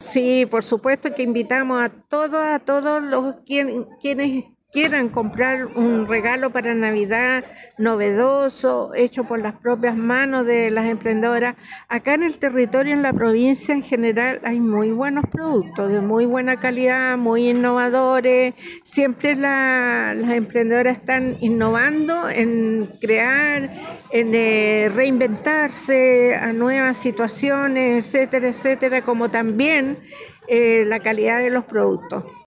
Sí, por supuesto que invitamos a todos los quienes quieran comprar un regalo para Navidad novedoso, hecho por las propias manos de las emprendedoras. Acá en el territorio, en la provincia en general, hay muy buenos productos de muy buena calidad, muy innovadores. Siempre las emprendedoras están innovando en crear, en reinventarse a nuevas situaciones, etcétera, etcétera, como también la calidad de los productos.